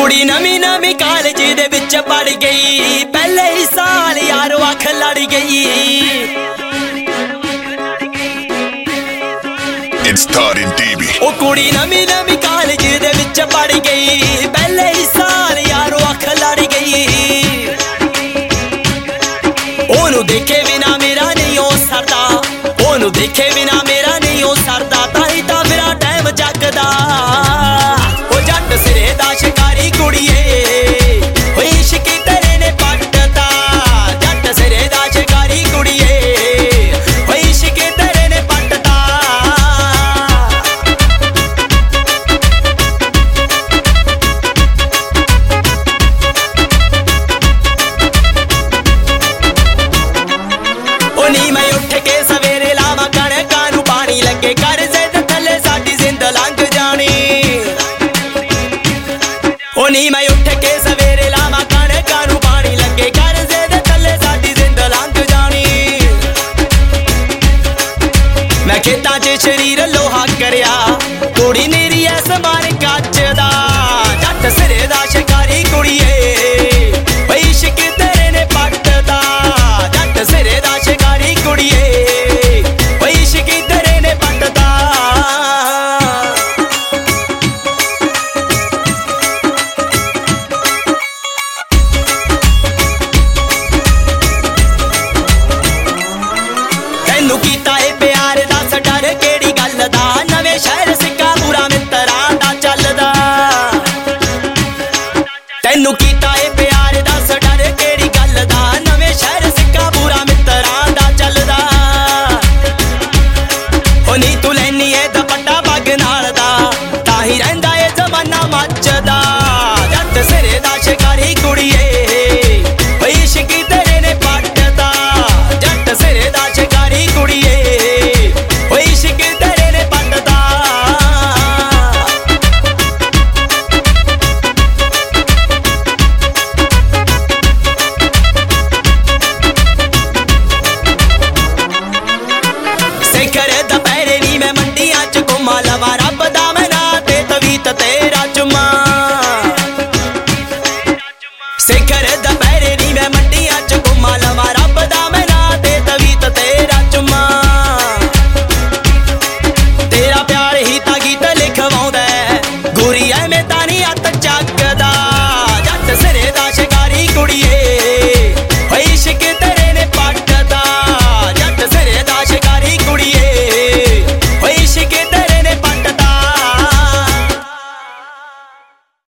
कुड़ी नवी नवी कॉलेज दे विच पढ़ गई, पहले ही साल यारो अख लड़ गई। ओ कुड़ी नवी नवी कॉलेज दे विच पढ़ गई, पहले ही साल यारो अख लड़ गई। ओनू देखे बिना मेरा नहीं हो सरदा, ओनू देखे बिना मेरा नहीं हो सरदा, ताई ता मेरा टाइम जगदा। ओ जट सिरे दा शिकारी कुड़िए, ओ इश्क तेरे ने पटदा। जट सिरे दा शिकारी कुड़िए, ओ इश्क तेरे ने पटदा। ओ नी मैं उठ के सवेरे लावा कणकां नूं पानी, लगे करजे ते थल्ले साडी जिंद लंघ जानी। ओ नी मैं उठ के सवेरे लावा कणकां नूं पानी, लगे करजे ते थल्ले साडी जिंद लंघ जानी। मैं खेतां 'च शरीर लोहा करिया, कुड़ी नीरी ऐ समान कच्च दा। जट सिरे दा शिकारी कुड़िए, ओ इश्क तेरे ने पटदा। जट सिरे दा शिकारी कुड़िए, ओ इश्क तेरे ने पटदा। तैनू कीता ए प्यार दस डर केड़ी गल दा, नवें शहर सिक्का पूरा मित्तरां दा चलदा। तैनू कीता ए प्यार दस डर केड़ी गल दा, नवें शहर सिक्का पूरा मित्तरां दा चलदा। ओ नी तू लैनी ए दुपट्टा पग नाल दा, ताही रहिंदा ए जमाना मचदा। जट सिरे दा शिकारी कुड़िए, ओ इश्क तेरे ने पटदा। जट सिरे दा शिकारी कुड़िए, ओ इश्क तेरे ने पटदा। सिखर दपैरे नी मैं मंडियां च घुमा लवां।